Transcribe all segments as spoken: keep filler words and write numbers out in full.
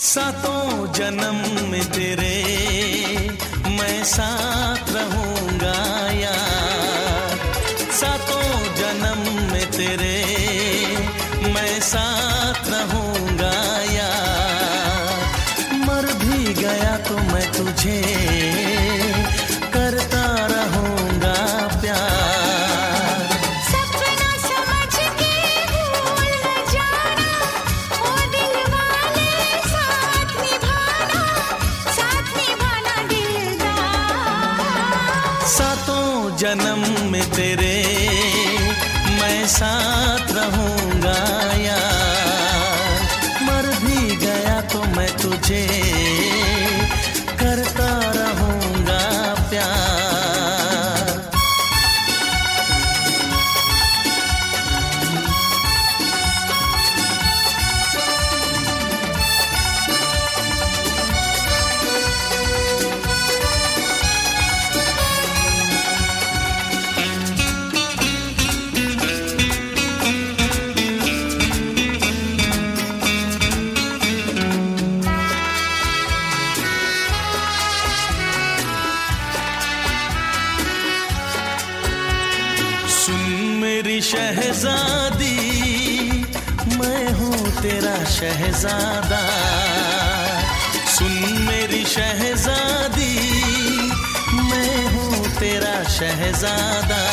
सातों जन्म में तेरे मैं साथ रहूंगा यार, सातों जन्म में तेरे मैं साथ रहूंगा यार। मर भी गया तो मैं तुझे करता रहूंगा प्यार। सपना समझ के भूल न जाना, ओ दिल वाले साथ निभाना, साथ निभाना दिलदार। सातों जन्म में तेरे मैं साथ रहूंगा यार, मर भी गया तो मैं तुझे करता रहूंगा प्यार। सुन मेरी शहजादी, मैं हूँ तेरा शहजादा। सुन मेरी शहजादी, मैं हूँ तेरा शहजादा।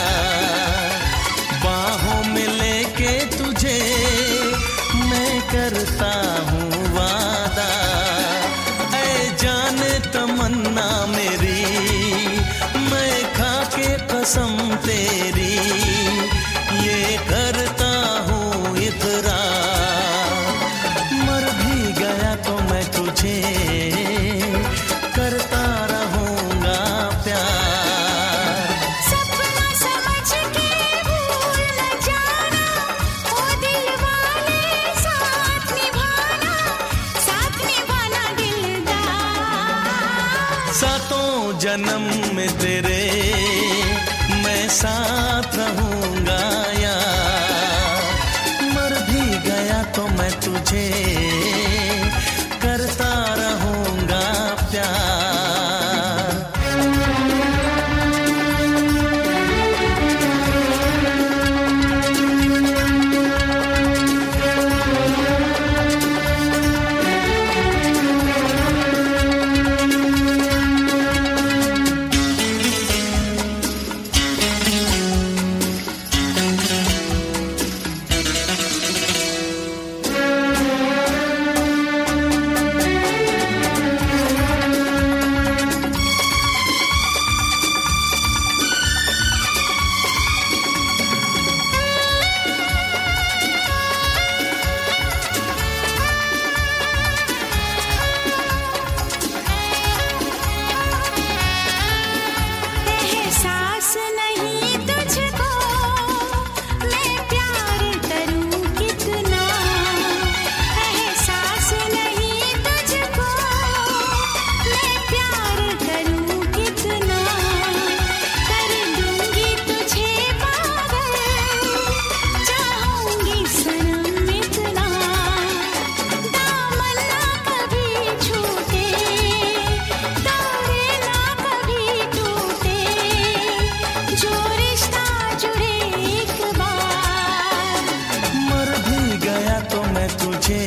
बाहों में लेके तुझे मैं करता हूँ वादा। ऐ जाने तमन्ना मेरी, मैं खा के कसम तेरी ये करता हूँ इकरार। मर भी गया तो मैं तुझे करता रहूंगा प्यार। सपना समझ के भूल न जाना, ओ दिल वाले साथ निभाना, साथ निभाना दिलदार। सातों जन्म में तेरे मैं साथ रहूंगा यार, मर भी गया तो मैं तुझे करता रहूंगा प्यार। एहसास नहीं तुझको मैं प्यार करूं कितना, एहसास नहीं तुझको मैं प्यार करूं कितना। कर दूंगी तुझे पागल, चाहूंगी सनम इतना। दामन ना कभी छूटे, तारे ना कभी टूटे, जो रिश्ता जुड़े एक बार। मर भी गया तो मैं तुझे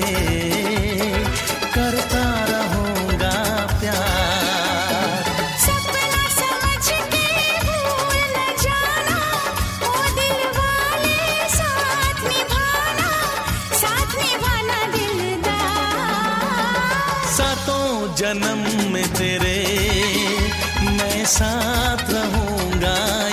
करता रहूंगा प्यार। सपना समझ के भूल न जाना, ओ दिल वाले साथ निभाना, साथ निभाना दिलदार। सातों जन्म में तेरे मैं साथ रहूंगा